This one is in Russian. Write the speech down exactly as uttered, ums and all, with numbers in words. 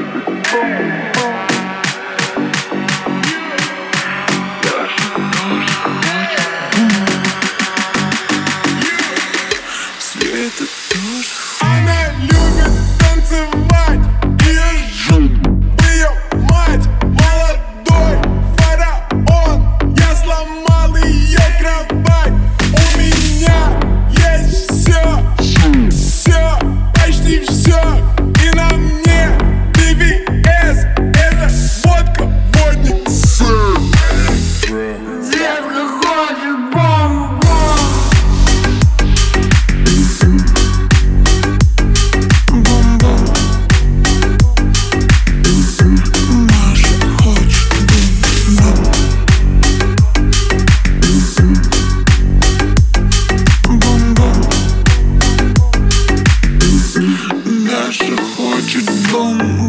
Света тоже. Она любит танцевать и жить. Вы ее мать, молодой фараон. Я сломал ее кровать. У меня есть все, все, почти все. И на мне би ви эс. Это водка, водник, сыр. Детка хочет бомбу. Даша хочет бомбу.